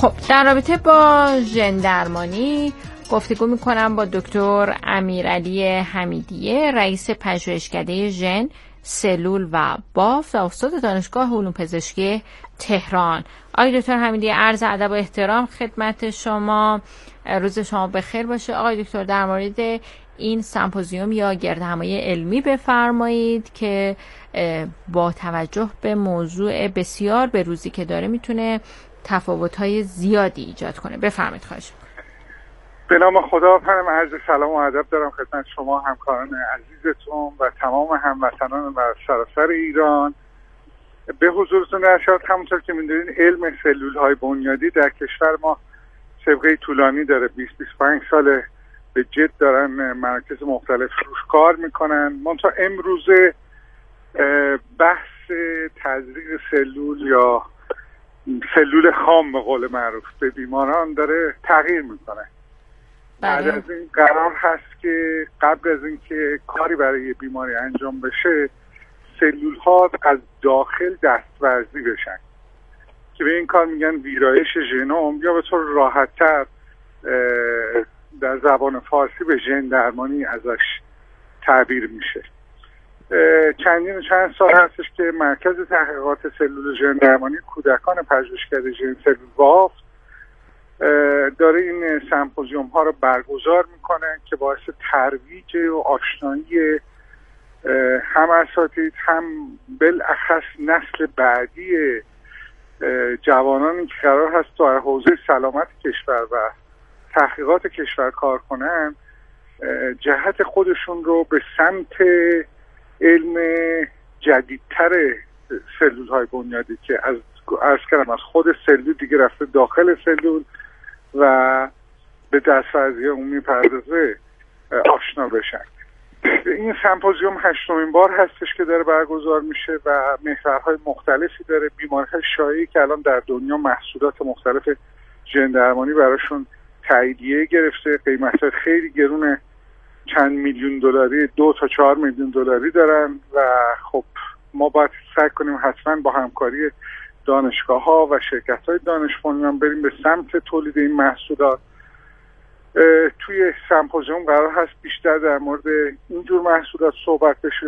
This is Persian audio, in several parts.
خب در رابطه با ژن درمانی گفتگو میکنم با دکتر امیرعلی حمیدیه، رئیس پژوهشکده ژن، سلول و بافت و استاد دانشگاه علوم پزشکی تهران. آقای دکتر حمیدیه، عرض ادب و احترام خدمت شما. روز شما بخیر باشه. آقای دکتر، در مورد این سمپوزیوم یا گردهمایی علمی بفرمایید که با توجه به موضوع بسیار بروزی که داره میتونه تفاوت‌های زیادی ایجاد کنه. بفرمایید. خواهش می‌کنم. به نام خدا. من عرض سلام و ادب دارم خدمت شما، همکاران عزیزتون و تمام هموطنان و سراسر ایران. به حضورتون ارشاد. همونطور که می‌دونید علم سلول‌های بنیادی در کشور ما سابقه طولانی داره. 20-25 ساله به جد دارن مراکز مختلف روش کار میکنن. منتها امروزه بحث تزریق سلول یا سلول خام به قول معروف به بیماران داره تغییر میکنه. بعد از این قرار هست که قبل از اینکه کاری برای بیماری انجام بشه سلول ها از داخل دستورزی بشن که به این کار میگن ویرایش ژنوم، یا به طور راحت تر در زبان فارسی به ژن درمانی ازش تعبیر میشه. چند سال هستش که مرکز تحقیقات سلول ژن درمانی کودکان پژوهشکده ژن سلول بافت داره این سمپوزیوم ها رو برگزار میکنه که باعث ترویج و آشنایی هم اساتید هم بالاخص نسل بعدی جوانانی که قرار هست در حوزه سلامت کشور و تحقیقات کشور کار کنن جهت خودشون رو به سمت علم جدیدتر سلول های بنیادی که از خود سلول دیگه رفته داخل سلول و به دستورزی عمومی پردازه آشنا بشن. این سمپوزیوم 8مین بار هستش که داره برگزار میشه و محورهای مختلفی داره. بیماری‌های شایعی که الان در دنیا محصولات مختلف ژن درمانی براشون تاییدیه گرفته، قیمت‌های خیلی گرونه، چند میلیون دلاری، 2 تا 4 میلیون دلاری دارن و خب ما باید سعی کنیم حتما با همکاری دانشگاه‌ها و شرکت‌های دانش بنیان بریم به سمت تولید این محصولات. توی سمپوزیوم قرار هست بیشتر در مورد اینجور محصولات صحبت بشه،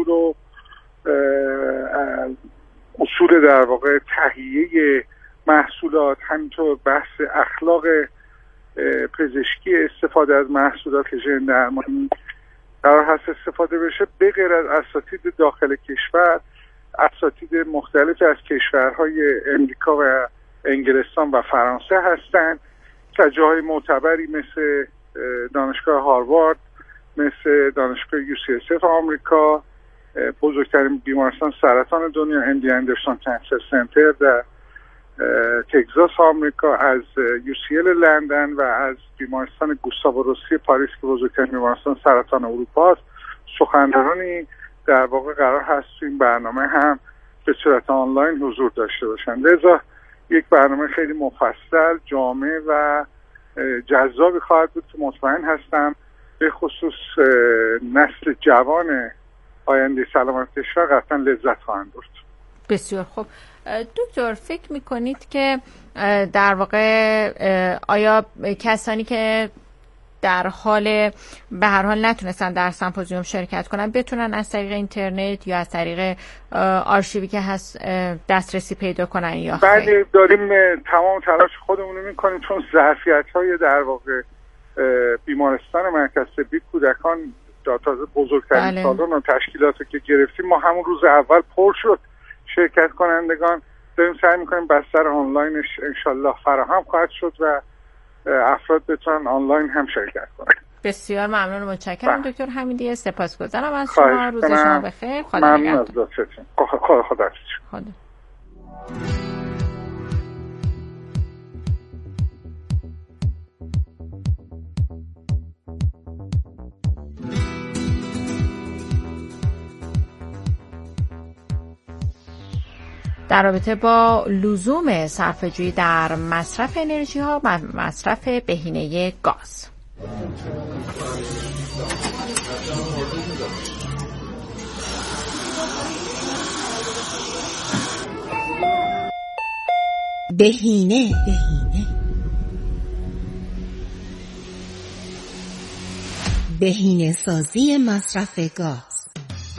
اصول در واقع تهیه محصولات، همینطور بحث اخلاق پزشکی استفاده از محصولات ژن درمانی قرار هست استفاده بشه. به غیر از اساتید داخل کشور، اساتید مختلف از کشورهای امریکا و انگلستان و فرانسه هستند که جاهای معتبری مثل دانشگاه هاروارد، مثل دانشگاه UCSF آمریکا، بزرگترین بیمارستان سرطان دنیا MD اندرسون کانسر سنتر در تگزاس آمریکا، از UCL لندن و از بیمارستان گوستاو روسی پاریس که بزرگترین بیمارستان سرطان اروپا است سخنرانی در واقع قرار هست تو این برنامه هم به صورت آنلاین حضور داشته باشن. لذا یک برنامه خیلی مفصل، جامع و جذابی خواهد بود که مطمئن هستم به خصوص نسل جوان آینده سلامت کشور قطعا لذت خواهند برد. بسیار خوب. دکتر، فکر میکنید که در واقع آیا کسانی که در حال به هر حال نتونستن در سمپوزیوم شرکت کنن بتونن از طریق اینترنت یا از طریق آرشیوی که هست دسترسی پیدا کنن یا خیر؟ بله، داریم تمام تلاش خودمون رو میکنیم چون ظرفیت‌های در واقع بیمارستان مرکز طبی کودکان تازه بزرگترین سالن و تشکیلاتی که گرفتیم ما همون روز اول پر شد. شرکت کنندگان داریم سعی میکنیم بستر آنلاینش انشالله فراهم خواهد شد و افراد بتونن آنلاین هم شرکت کنن. بسیار ممنون و متشکرم دکتر حمیدیه. سپاسگزارم از شما. روز شما بخیر. خدا ممنون از لطفتون. خدا در رابطه با لزوم صرفه‌جویی در مصرف انرژی ها و مصرف بهینه گاز. بهینه. بهینه سازی مصرف گاز.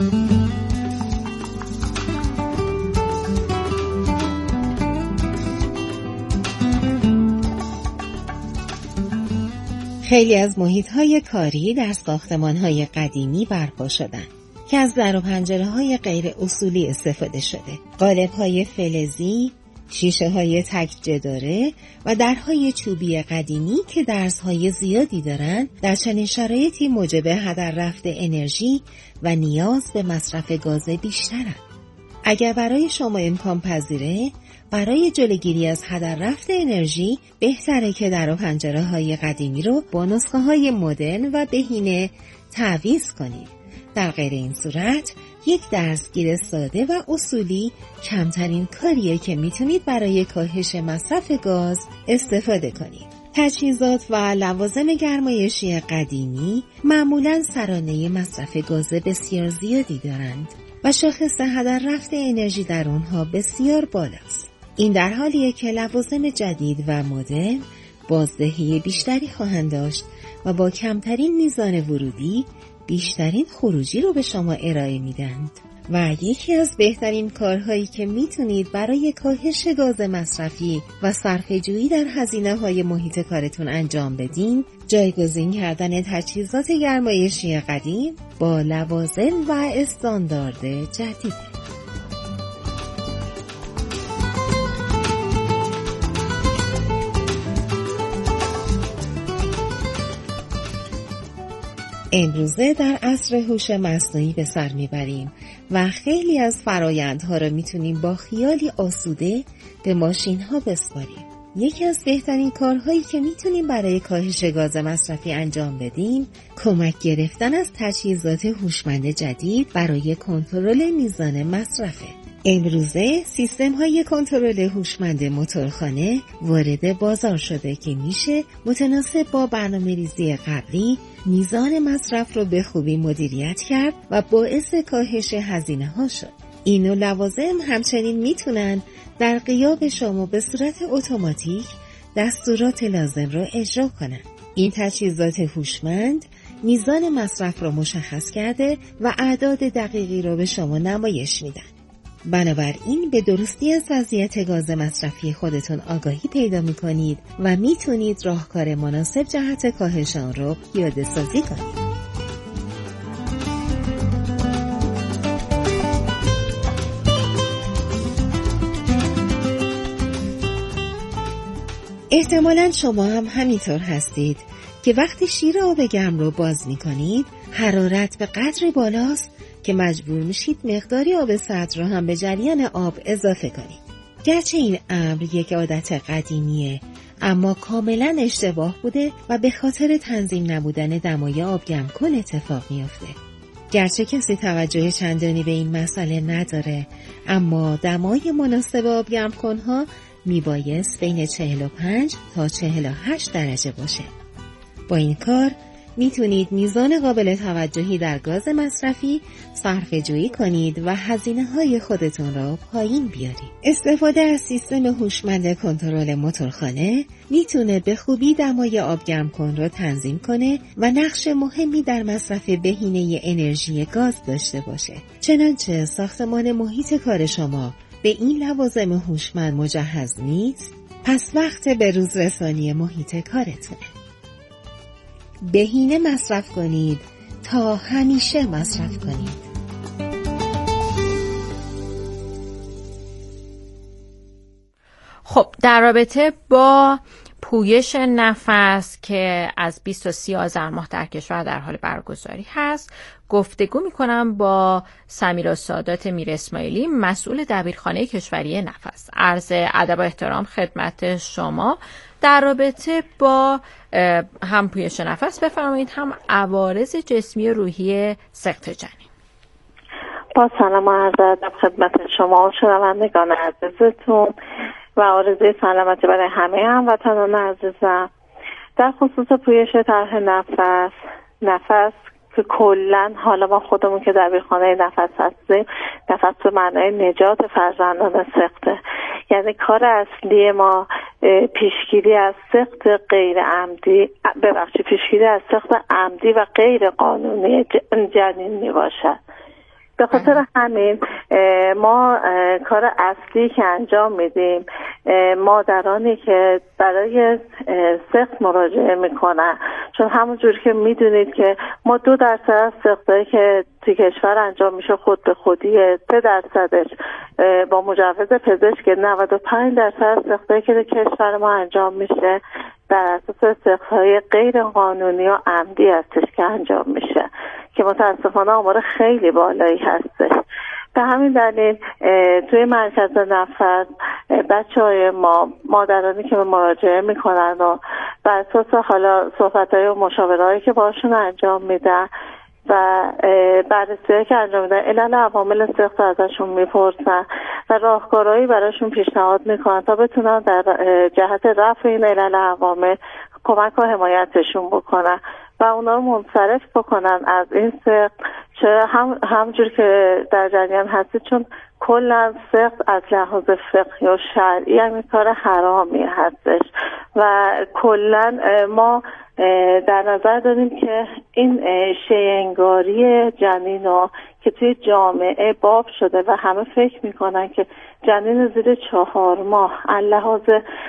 خیلی از محیط‌های کاری در ساختمان‌های قدیمی برپا شدند که از در و پنجره‌های غیر اصولی استفاده شده. قالب‌های فلزی، شیشه‌های تک جداره و درهای چوبی قدیمی که درزهای زیادی دارند، در چنین شرایطی موجب هدر رفت انرژی و نیاز به مصرف گاز بیشترند. اگر برای شما امکان پذیره، برای جلوگیری از هدر رفت انرژی بهتره که در و پنجره‌های قدیمی رو با نسخه‌های مدرن و بهینه تعویض کنید. در غیر این صورت یک درزگیر ساده و اصولی کمترین کاریه که میتونید برای کاهش مصرف گاز استفاده کنید. تجهیزات و لوازم گرمایشی قدیمی معمولاً سرانه مصرف گاز بسیار زیادی دارند و شاخص هدر رفت انرژی در اونها بسیار بالاست. این در حالیه که لوازم جدید و مدرن بازدهی بیشتری خواهند داشت و با کمترین میزان ورودی بیشترین خروجی رو به شما ارائه میدند. و یکی از بهترین کارهایی که میتونید برای کاهش گاز مصرفی و صرفه‌جویی در هزینه‌های محیط کارتون انجام بدین، جایگزین کردن تجهیزات گرمایشی قدیم با لوازم و استاندارد جدید. امروزه در عصر هوش مصنوعی به سر میبریم و خیلی از فرایندها را میتونیم با خیالی آسوده به ماشین‌ها بسپاریم. یکی از بهترین کارهایی که میتونیم برای کاهش گاز مصرفی انجام بدیم، کمک گرفتن از تجهیزات هوشمند جدید برای کنترل میزان مصرفه. امروزه سیستم‌های کنترل هوشمند موتورخانه وارد بازار شده که میشه متناسب با برنامه‌ریزی قبلی میزان مصرف رو به خوبی مدیریت کرد و باعث کاهش هزینه‌ها شد. این نوع لوازم همچنین میتونن در غیاب شما به صورت اتوماتیک دستورات لازم رو اجرا کنن. این تجهیزات هوشمند میزان مصرف رو مشخص کرده و اعداد دقیقی رو به شما نمایش میدن. بنابراین به درستی از وضعیت گاز مصرفی خودتون آگاهی پیدا می‌کنید و میتونید راهکار مناسب جهت کاهش آن رو پیاده سازی کنید. احتمالاً شما هم همینطور هستید که وقتی شیر آب گرم رو باز می‌کنید، حرارت به قدری بالاست که مجبور میشید مقداری آب سرد رو هم به جریان آب اضافه کنید. گرچه این امر یک عادت قدیمیه، اما کاملا اشتباه بوده و به خاطر تنظیم نبودن دمای آبگرم کن اتفاق میفته. گرچه کسی توجه چندانی به این مسئله نداره، اما دمای مناسب آبگرم کنها میبایست بین 45 تا 48 درجه باشه. با این کار میتونید میزان قابل توجهی در گاز مصرفی صرفه جویی کنید و هزینه‌های خودتون را پایین بیارید. استفاده از سیستم هوشمند کنترل موتورخانه میتونه به خوبی دمای آبگرم کن را تنظیم کنه و نقش مهمی در مصرف بهینه انرژی گاز داشته باشه. چنانچه ساختمان محیط کار شما به این لوازم هوشمند مجهز نیست، پس وقت به روز رسانی محیط کارتونه. بهینه مصرف کنید تا همیشه مصرف کنید. خب در رابطه با پویش نفس که از 20 تا 30 آذر ماه در کشور در حال برگزاری هست، گفتگو میکنم با سمیرا سادات میر اسماعیلی، مسئول دبیرخانه کشوری نفس. عرض ادب و احترام خدمت شما. در رابطه با هم پویش نفس بفرمایید، هم عوارض جسمی و روحی سقط جنین. با سلام و عرض ادب خدمت شما و شنوندگان عزیزتون و آرزوی سلامتی برای همه هموطنان عزیزم. در خصوص پویش طرح نفس که کلن حالا ما خودمون که دبیرخانه نفس هستیم، نفس به معنای نجات فرزندان سقطه، یعنی کار اصلی ما پیشگیری از سقط غیر عمدی، پیشگیری از سقط عمدی و غیر قانونی جنین می باشد. به خاطر همین ما کار اصلی که انجام میدیم، مادرانی که برای سقط مراجعه میکنن، چون همونجور که میدونید که ما 2% از سقطایی که توی کشور انجام میشه خود به خودیه، 3%ش با مجوز پزشک، 95% از سقطایی که توی کشور ما انجام میشه در اساس سقط‌های غیر قانونی و عمدی هستش که انجام میشه که متاسفانه آمار خیلی بالایی هستش. به همین دلیل توی مرکز نفس بچه‌های ما، مادرانی که به مراجعه میکنن و بر اساس حالا صحبت‌های و مشاوره‌هایی که باشون انجام میدن و بررسی‌هایی که انجام میدن، علل عوامل سقط ازشون میپرسن و راهکارهایی براشون پیشنهاد میکنن تا بتونن در جهت رفع این علل عوامل کمک و حمایتشون بکنن و اونا رو منصرف بکنن از این سقط. چه همجور که در جریان هستید، چون کلا سقط از لحاظ فقهی و شرعی همین کار حرامی هستش و کلا ما در نظر داریم که این شیءانگاری جنین رو که توی جامعه باب شده و همه فکر میکنن که جنین زیر 4 ماه لحاظ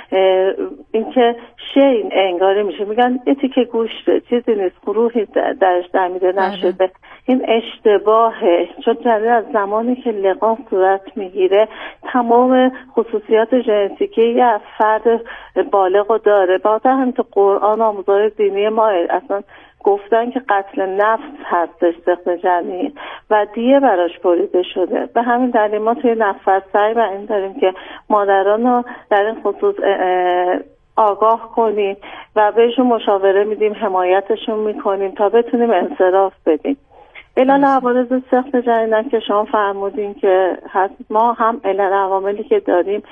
اینکه شیء انگاری میشه، میگن یه تیکه گوشته، چیزی نیست، گروهی درش دمیده نشده. این اشتباهه، چون جنین از زمانی که لقاح صورت میگیره تمام خصوصیات ژنتیکی یه فرد بالغ داره. بعد هم تو قرآن آموزهای دینی ما اصلا گفتن که قتل نفس هستش سقط جنین و دیه براش بریده شده. به همین دلیل ما توی نفس سعی بر این داریم که مادران رو در این خصوص آگاه کنیم و بهشون مشاوره میدیم، حمایتشون میکنیم تا بتونیم انصراف بدیم. علل عوارض سقط جنین که شما فرمودین که هست، ما هم علل عواملی که داریم،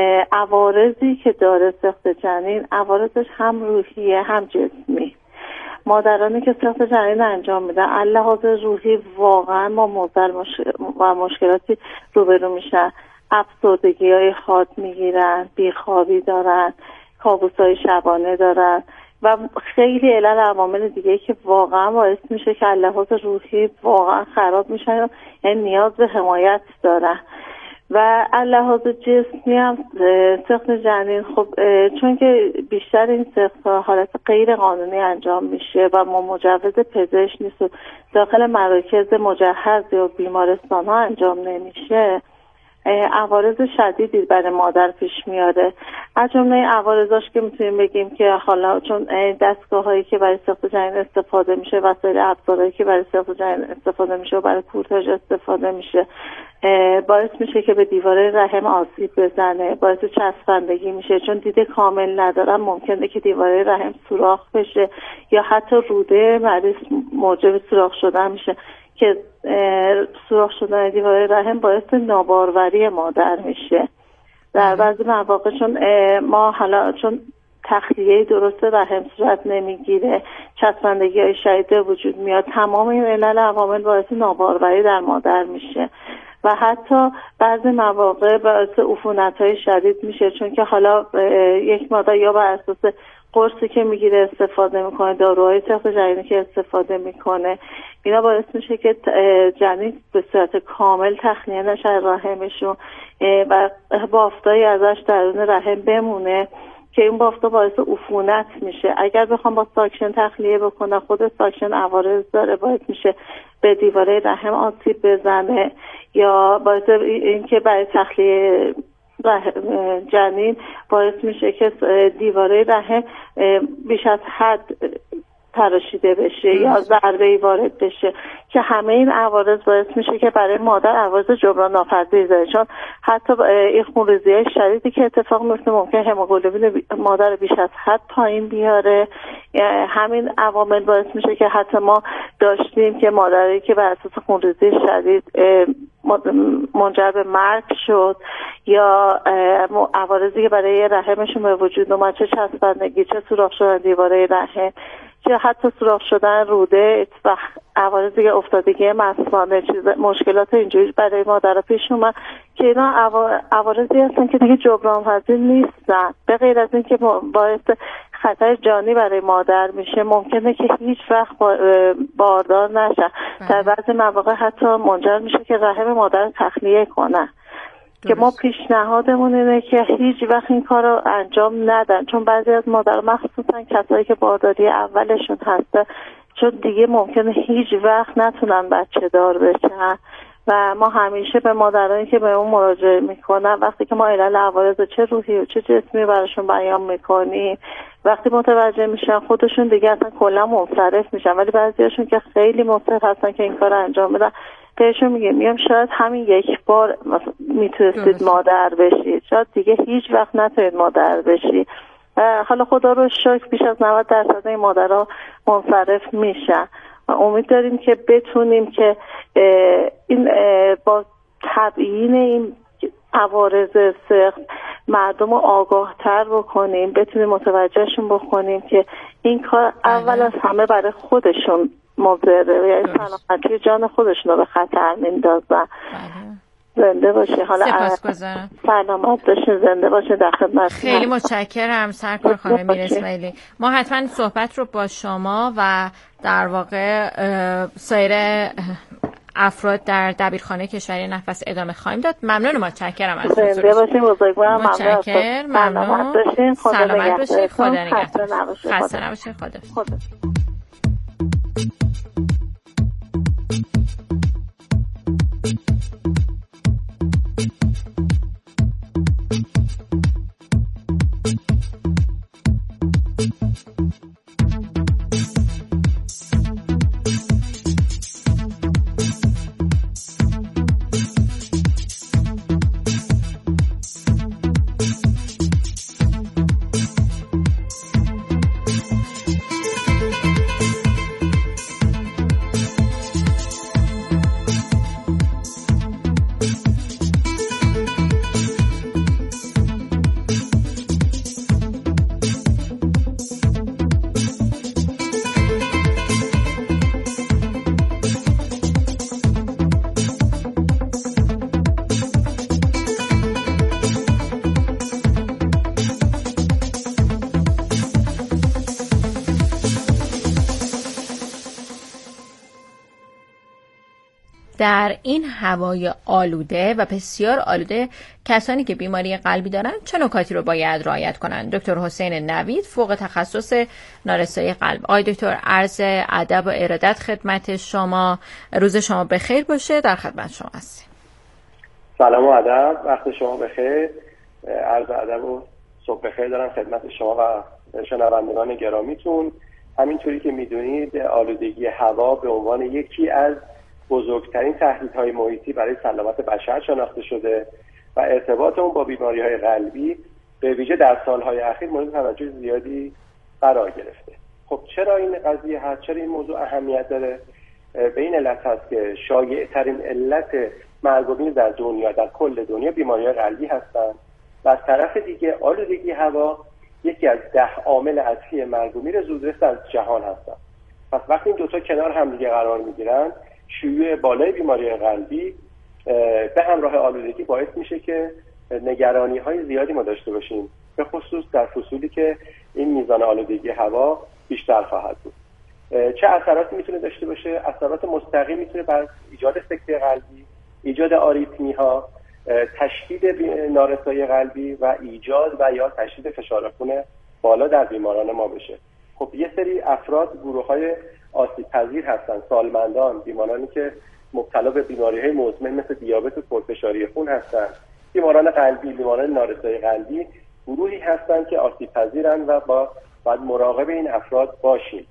عوارضی که داره سقط جنین، عوارضش هم روحیه هم جسمی. مادرانی که سقط جنین انجام میدن لحاظ روحی واقعا ما موضوع و مشکلاتی روبرو میشن. افسردگی‌های حاد میگیرن، بیخوابی دارن، کابوس‌های شبانه دارن و خیلی علل عوامل دیگه که واقعا باعث میشه که لحاظ روحی واقعا خراب میشن، یعنی نیاز به حمایت دارن. و لحاظ جسمی هم سقط جنین، خب چون که بیشتر این سقط‌ها حالت غیر قانونی انجام میشه و ما مجوز پزشک نیست و داخل مراکز مجهز یا بیمارستان ها انجام نمیشه، عوارض شدیدی برای مادر پیش میاره. از جمله عوارضاش که میتونیم بگیم که حالا چون دستگاه هایی که برای سقط جنین استفاده میشه، وسایل ابزارهایی که برای سقط جنین استفاده میشه و برای کورتاژ استفاده میشه، باعث میشه که به دیواره رحم آسیب بزنه، باعث چسبندگی میشه. چون دید کامل ندارن ممکنه که دیواره رحم سوراخ بشه یا حتی روده مریض موجب سوراخ شدن میشه که سوراخ شدن دیواره رحم باعث ناباروری مادر میشه. در بعضی مواقع چون ما حالا چون تخلیه درست رحم صورت نمیگیره، چسبندگی های شدید وجود میاد، تمام این علل عوامل باعث ناباروری در مادر میشه و حتی بعضی مواقع باعث عفونت‌های شدید میشه، چون که حالا یک مادر یا بر اساس قرصی که میگیره استفاده میکنه، داروهای سقط جنینی که استفاده میکنه، اینا باعث میشه که جنین به صورت کامل تخلیه نشه رحمشون و بافتایی ازش درون رحم بمونه که این بافتا باعث عفونت میشه. اگر بخوام با ساکشن تخلیه بکنه، خود ساکشن عوارض داره، باعث میشه به دیواره رحم آسیب بزنه یا باعث اینکه برای تخلیه جنین باعث میشه که دیواره رحم بیش از حد تراشیده بشه یا ضربه‌ای وارد بشه که همه این عوارض باعث میشه که برای مادر عوارض جبران ناپذیری داره. چون حتی این خونریزی‌های شدیدی که اتفاق میفته ممکنه هموگلوبین مادر بیش از حد پایین بیاره. همین عوامل باعث میشه که حتی ما داشتیم که مادری که بر اساس خونریزی شدید منجر به مرگ شد یا عوارضی که برای رحمشون به وجود اومد، چه چسبندگی، چه سوراخ شدن دیواره رحم، چه حتی سوراخ شدن روده و عوارضی که افتادگی مثانه، مشکلات اینجوری برای مادر پیش اومد که اینا عوارضی هستن که دیگه جبران پذیر نیستن. به غیر از این که باعث خطر جانی برای مادر میشه، ممکنه که هیچ وقت باردار نشه. در بعضی مواقع حتی منجر میشه که رحم مادر تخلیه کنه که ما پیشنهادمون اینه که هیچ وقت این کار رو انجام ندن، چون بعضی از مادر مخصوصا کسایی که بارداری اولشون هسته، چون دیگه ممکنه هیچ وقت نتونن بچه دار بشن و ما همیشه به مادرانی که به اون مراجعه میکنن وقتی که ما علل عوارض چه روحی و چه جسمی براشون بیان میکنیم، وقتی متوجه میشن خودشون دیگه اصلا کلا منصرف میشن. ولی بعضیاشون که خیلی مصر هستن که این کار انجام بدن، بهشون میگم شاید همین یک بار میتونستید مادر بشید، شاید دیگه هیچ وقت نتونید مادر بشید. حالا خدا رو شکر بیش از 90% این مادرها منصرف میشن و امید داریم که بتونیم که این با تبیین این عوارض سخت مردم رو آگاه تر بکنیم، بتونیم متوجهشون بکنیم که این کار اول از همه برای خودشون مضره، یعنی سلامتی جان خودشون رو به خطر میندازن. زنده باشه. حالا سپاسگزارم. سلامت باشین، زنده باشه، در خدمت. خیلی متشکرم سرکار خانم میر اسماعیلی. ما حتما صحبت رو با شما و در واقع سایر افراد در دبیرخانه کشوری نفس ادامه خواهیم داد. ممنون، متشکرم از حضورتون. زنده باشین، بزرگوارم. متشکرم. ممنون. سلامت باشین. خدا نگهدار. خسته نباشین. خدا. در این هوای آلوده و بسیار آلوده کسانی که بیماری قلبی دارند چه نکاتی رو باید رعایت کنند؟ دکتر حسین نوید، فوق تخصص نارسایی قلب. آقای دکتر، عرض ادب و ارادت خدمت شما. روز شما بخیر باشه. در خدمت شما هستیم. سلام و ادب، وقت شما بخیر. عرض ادب و صبح بخیر دارم خدمت شما و شنوندگان گرامیتون. همینطوری که میدونید آلودگی هوا به عنوان یکی از بزرگترین تهدیدهای محیطی برای سلامت بشر شناخته شده و ارتباط اون با بیماری‌های قلبی به ویژه در سالهای اخیر مورد توجه زیادی قرار گرفته. خب چرا این قضیه هست؟ چرا این موضوع اهمیت داره؟ به این علت هست که شایع‌ترین علت مرگ و میر در دنیا، در کل دنیا، بیماری‌های قلبی هستند و از طرف دیگه آلودگی هوا یکی از 10 عامل اصلی مرگ و میر زودرس در جهان هستند. پس وقتی این دوتا کنار هم دیگه قرار می‌گیرن، شیوع بالای بیماری قلبی به همراه آلودگی باعث میشه که نگرانی‌های زیادی ما داشته باشیم، به خصوص در فصولی که این میزان آلودگی هوا بیشتر خواهد بود. چه اثراتی میتونه داشته باشه؟ اثرات مستقیم میتونه بر ایجاد سکته قلبی، ایجاد آریتمی‌ها، تشدید نارسایی قلبی و ایجاد و یا تشدید فشار خون بالا در بیماران ما بشه. خب یه سری افراد، گروه‌های آسیب پذیر هستن، سالمندان، بیمارانی که مبتلا به بیماری‌های مزمن مثل دیابت و پرفشاری خون هستن، بیماران قلبی، بیماران نارسایی قلبی گروهی هستن که آسیب پذیرن و باید مراقب این افراد باشیم.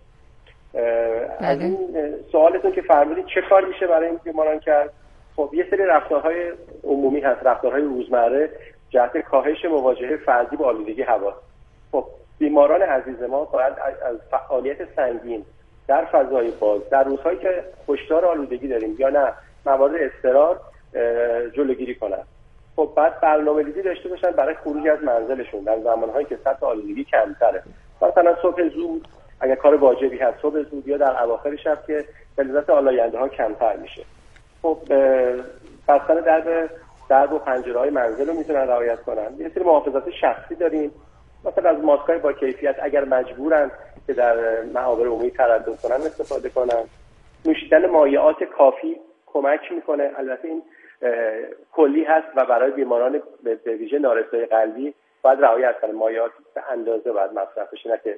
از این سوالتون که فرمودید چه کار میشه برای این بیماران کرد؟ خب یه سری رفتارهای عمومی هست، رفتارهای روزمره جهت کاهش مواجهه فردی با آلودگی هوا. خب بیماران عزیز ما باید از فعالیت سنگین در فضای باز، در روزهایی که هشدار آلودگی داریم یا نه موارد اضطرار، جلوگیری کنن. خب بعد برنامه‌ریزی داشته باشن برای خروج از منزلشون در زمانهایی که سطح آلودگی کمتره، مثلا صبح زود اگر کار واجبی هست صبح زود، یا در اواخر شب که فلزات آلاینده‌ها کمتر میشه. خب بستن درب و پنجره‌های منزل رو میتونن رعایت کنن. یه سری محافظات شخصی داریم، مثلا از ماسک‌های با کیفیت اگر مجبورن که در معابر عمومی تردد کنن استفاده کنن. نوشیدن مایعات کافی کمک میکنه. البته این کلی هست و برای بیماران به ویژه نارسایی قلبی باید رعایت کنه. مایعات به اندازه باید مصرف بشه، نه که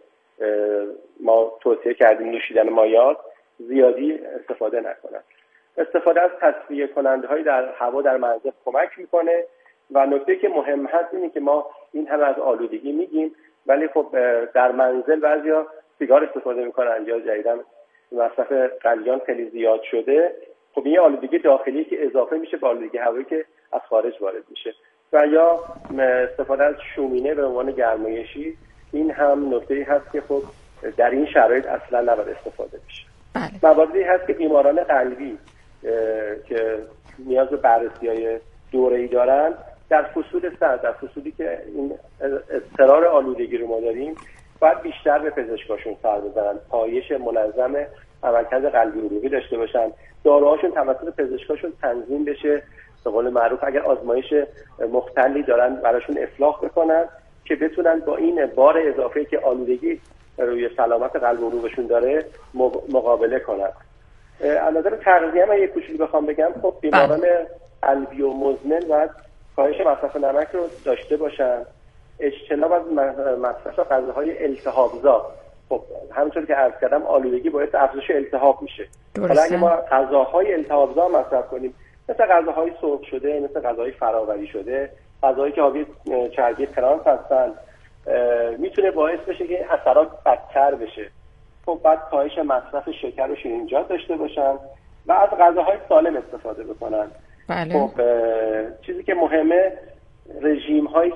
ما توصیه کردیم نوشیدن مایعات زیادی استفاده نکنن. استفاده از تصفیه کننده های در هوا در منزل کمک میکنه. و نکته که مهم هست اینه که ما این همه از آلودگی میگیم، ولی خب در منزل بعضیا سیگار استفاده میکنن یا جدیداً مصرف قلیان خیلی زیاد شده. خب این آلودگی داخلی که اضافه میشه به آلودگی هوایی که از خارج وارد میشه. و یا استفاده از شومینه به عنوان گرمایشی، این هم نکته‌ای هست که خب در این شرایط اصلا نباید استفاده بشه. مواردی هست که بیماران قلبی که نیاز به بررسی‌های دوره‌ای دارن در فصول سرد، در فصولی که این اضطرار آلودگی رو ما داریم، باید بیشتر به پزشکاشون سر بزنن، پایش منظم عملکرد قلبی عروقی داشته باشن، داروهاشون توسط پزشکاشون تنظیم بشه، به قول معروف اگر آزمایش مختلی دارن براشون افلاح بکنن که بتونن با این بار اضافه‌ای که آلودگی روی سلامت قلب و عروقشون داره مقابله کنن. از نظر تغذیه من یک کوچولو بخوام بگم، خب بیماران قلبی و مزمن باید کاهش مصرف نمک رو داشته باشن، اجتناب از مصرف غذاهای التهاب‌زا. خب همونطور که عرض کردم آلودگی باعث افزایش التهاب میشه. حالا اگه ما غذاهای التهاب‌زا مصرف کنیم، مثل غذاهای سرخ شده، مثل غذاهای فراوری شده، غذاهایی که حاوی چربی ترانس هستن، میتونه باعث بشه که اثرات بدتر بشه. خب بعد کاهش مصرف شکر و شیرینی‌جات داشته باشن و از غذاهای سالم استفاده بکنن. بله. خب چیزی که مهمه رژیم‌های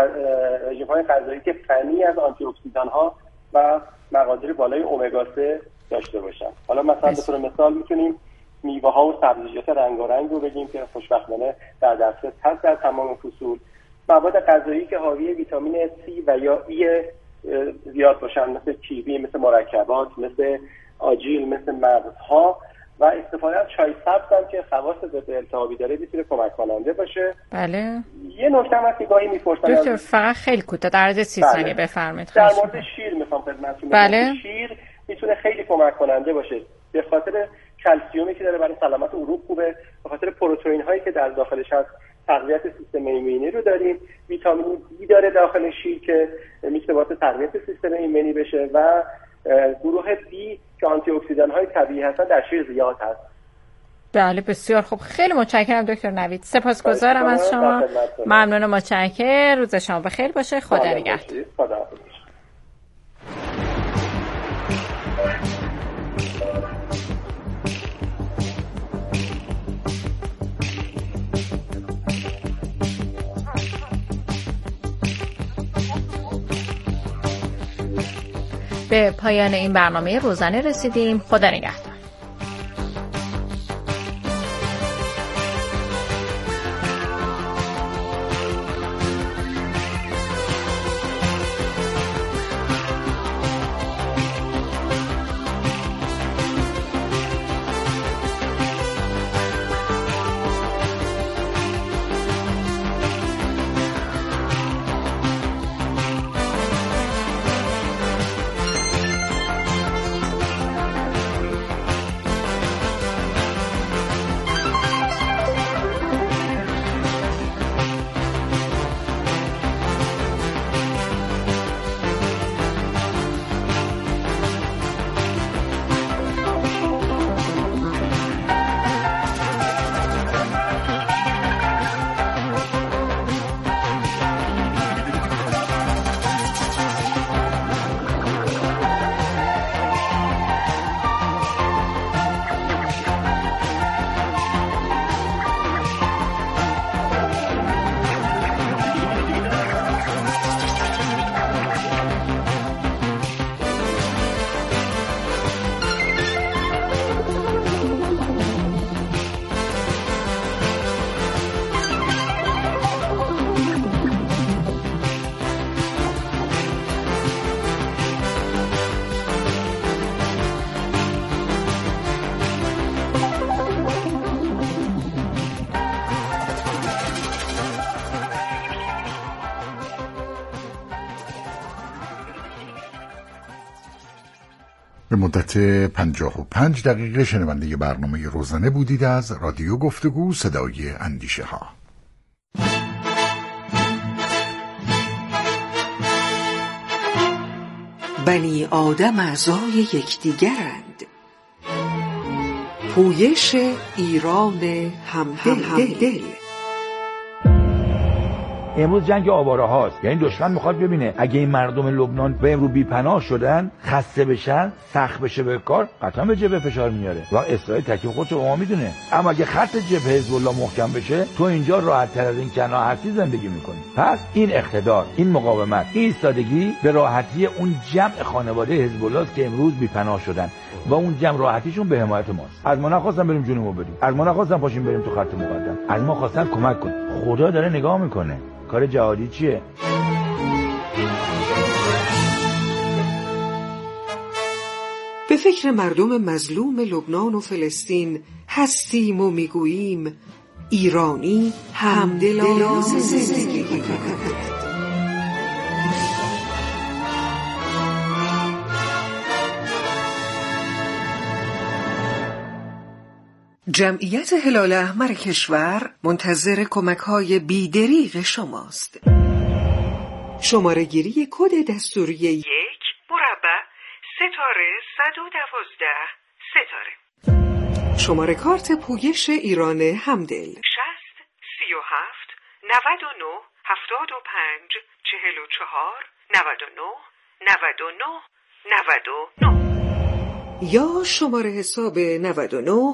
غذایی که غنی از آنتی اکسیدان‌ها و مقادیر بالای امگا 3 داشته باشن. حالا مثلا به طور مثال میتونیم میوه‌ها و سبزیجات رنگارنگ رو بگیم که خوشبختانه در دسترس هست در تمام فصول. مواد غذایی که حاوی ویتامین C و یا E زیاد باشن، مثل کیوی، مثل مرکبات، مثل آجیل، مثل مغزها، و استفاده از چای سبز هم که خواص ضد التهابی داره میتونه کمک کننده باشه. بله. یه نکته هم که گاهی میپرسن دکتر، فقط خیلی کوتاه در عرض 30 ثانیه بفرمایید. در مورد شیر میخوام خدمتتون بگم. بله. شیر میتونه خیلی کمک کننده باشه به خاطر کلسیومی که داره برای سلامت عروق خوبه، به خاطر پروتئین هایی که در داخلش هست، تقویت سیستم ایمنی رو داریم، ویتامین دی داره داخل شیر که میتونه باعث تقویت سیستم ایمنی بشه، و گروه بی که آنتی اکسیدان های طبیعی هستن در شیر زیاد هست. بله بسیار خوب، خیلی متشکرم دکتر نوید، سپاسگزارم از شما، ممنون، متشکرم، روز شما بخیر باشه، خدا نگهدار. به پایان این برنامه روزانه رسیدیم. خدا نگهدار. به مدت 55 دقیقه شنونده برنامه روزانه بودید از رادیو گفتگو صدای اندیشه ها. بنی آدم اعضای یکدیگرند. پویش ایران همدل. امروز جنگ آواره هاست، یعنی دشمن میخواد ببینه اگه این مردم لبنان به امروز بی‌پناه شدن، خسته بشن، سخت بشه به کار، قطعا به جبهه فشار میاره و اسرائیل تکلیف خودش رو ما میدونه. اما اگه خط جبهه حزب الله محکم بشه، تو اینجا راحت تر از این کنا هستی زندگی میکنی. پس این اقتدار، این مقاومت، این ایستادگی به راحتی اون جمع خانواده حزب الله است که امروز بی‌پناه شدن و اون جمع راحتیشون به حمایت ماست. از ما نخواستن بریم جنوبو بدیم، از ما نخواستن پاشیم بریم تو خط مقدم، از ما خواستن کمک کن. خدا داره نگاه میکنه. کار جهادی چیه؟ به فکر مردم مظلوم لبنان و فلسطین هستیم و میگوییم ایرانی همدلانه زندگی کند. جمعیت هلال احمر کشور منتظر کمک‌های بی‌دریغ شماست. شماره‌گیری کد دستوری 1 مربع ستاره 112 ستاره. شماره کارت پویش ایران همدل 60 37 99 75 44 99 99 99 یا شماره حساب 99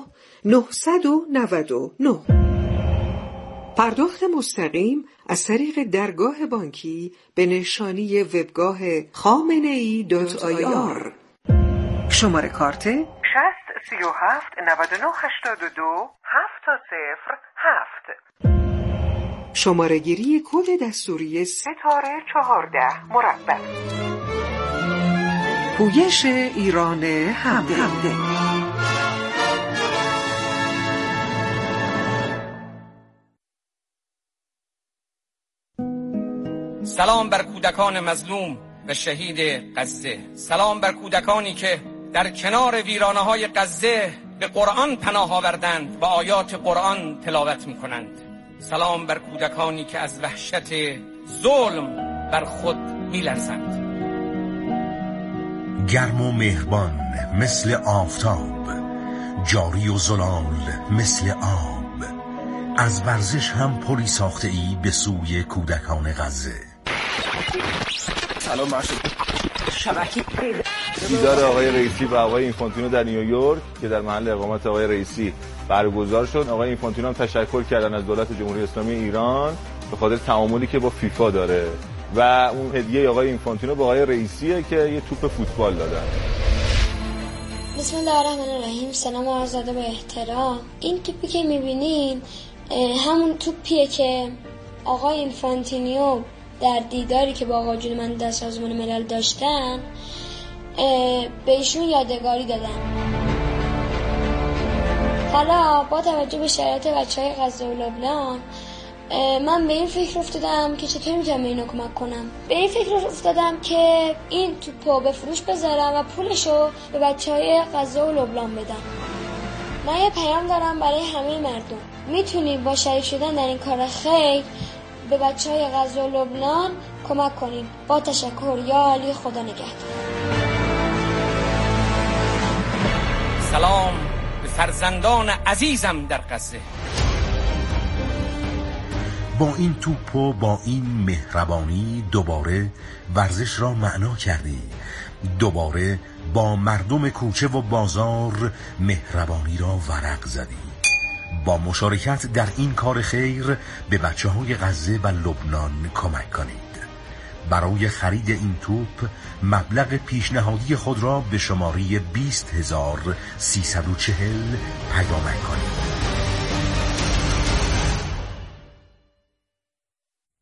999. پرداخت مستقیم از طریق درگاه بانکی به نشانی وبگاه khamenei.ir. شماره کارت 60 37 99 82 707. شماره گیری کد دستوری ستاره 14 مربع. پویش ایران همدل. سلام بر کودکان مظلوم و شهید غزه. سلام بر کودکانی که در کنار ویرانه‌های غزه به قرآن پناه آوردند و آیات قرآن تلاوت می‌کنند. سلام بر کودکانی که از وحشت ظلم بر خود می‌لرزند. گرم و مهربان مثل آفتاب، جاری و زلال مثل آب، از ورزش هم پلی ساخته ای به سوی کودکان غزه. سلام مرشد. دیدار آقای رئیسی و آقای اینفانتینو در نیویورک که در محل اقامت آقای رئیسی برگزار شد. آقای اینفانتینو هم تشکر کردن از دولت جمهوری اسلامی ایران به خاطر تعاملی که با فیفا داره و اون هدیه آقای اینفانتینو به آقای رئیسیه که یه توپ فوتبال دادن. بسم الله الرحمن الرحیم. سلام و عرض ادب و احترام. این توپی که می‌بینین همون توپیه که آقای اینفانتینیو در دیداری که با آقا جون در سازمان ملل داشتن به ایشون یادگاری دادن. حالا با توجه به شرایط بچهای غزه و لبنان من به این فکر افتادم که چطور میتونم اینو کمک کنم. به این فکر افتادم که این توپو به فروش بذارم و پولشو به بچهای غزه و لبنان بدم. من یه پیام دارم برای همه مردم. میتونیم با شریک شدن در این کار خیر به بچهای غزه و لبنان کمک کنیم. با تشکر. یا علی، خدا نگهدار. سلام به فرزندان عزیزم در غزه. با این توپ و با این مهربانی دوباره ورزش را معنا کردی. دوباره با مردم کوچه و بازار مهربانی را ورق زدی. با مشارکت در این کار خیر به بچه‌های غزه و لبنان کمک کنید. برای خرید این توپ مبلغ پیشنهادی خود را به شماره 20340 پیامک کنید.